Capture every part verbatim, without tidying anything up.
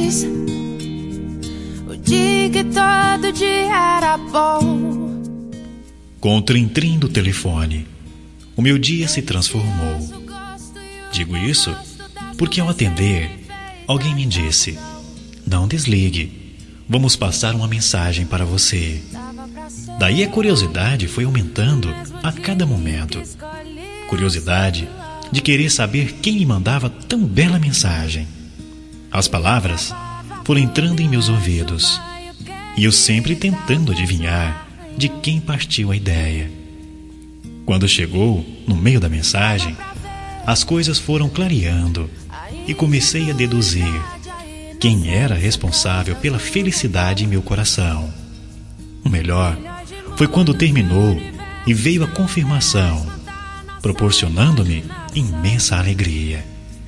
feliz, o dia que todo dia era bom. Com o trim-trim do telefone, o meu dia se transformou. Digo isso porque ao atender, alguém me disse: não desligue, vamos passar uma mensagem para você. Daí a curiosidade foi aumentando a cada momento. Curiosidade de querer saber quem me mandava tão bela mensagem. As palavras foram entrando em meus ouvidos e eu sempre tentando adivinhar de quem partiu a ideia. Quando chegou no meio da mensagem, as coisas foram clareando e comecei a deduzir quem era responsável pela felicidade em meu coração. O melhor foi quando terminou e veio a confirmação, proporcionando-me imensa alegria.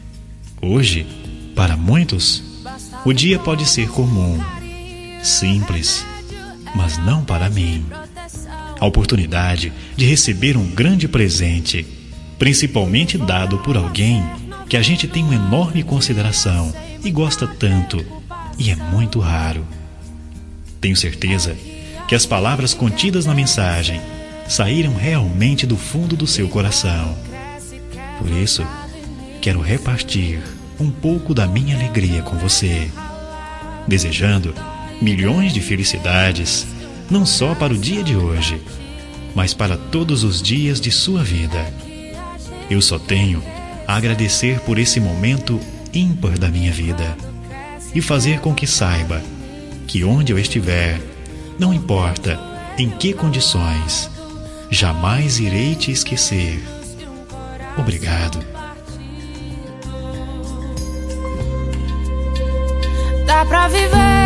Hoje, para muitos, o dia pode ser comum, simples, mas não para mim. A oportunidade de receber um grande presente, principalmente dado por alguém que a gente tem uma enorme consideração e gosta tanto, e é muito raro. Tenho certeza que as palavras contidas na mensagem saíram realmente do fundo do seu coração. Por isso, quero repartir um pouco da minha alegria com você, desejando milhões de felicidades, não só para o dia de hoje, mas para todos os dias de sua vida. Eu só tenho a agradecer por esse momento ímpar da minha vida e fazer com que saiba que onde eu estiver, não importa em que condições, jamais irei te esquecer. Obrigado. Dá pra viver